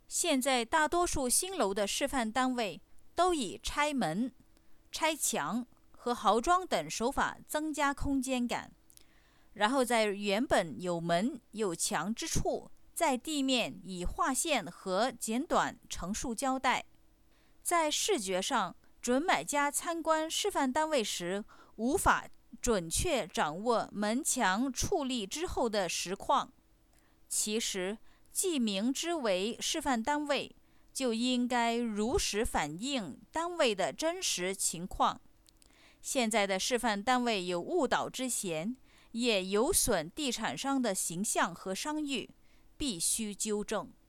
现在大多数新楼的示范单位都以拆门、拆墙和豪装等手法增加空间感，然后在原本有门有墙之处，在地面以划线和剪短陈述交代。在视觉上，准买家参观示范单位时，无法准确掌握门墙矗立之后的实况。其实，既明知为示范单位，就应该如实反映单位的真实情况。现在的示范单位有误导之嫌，也有损地产商的形象和声誉，必须纠正。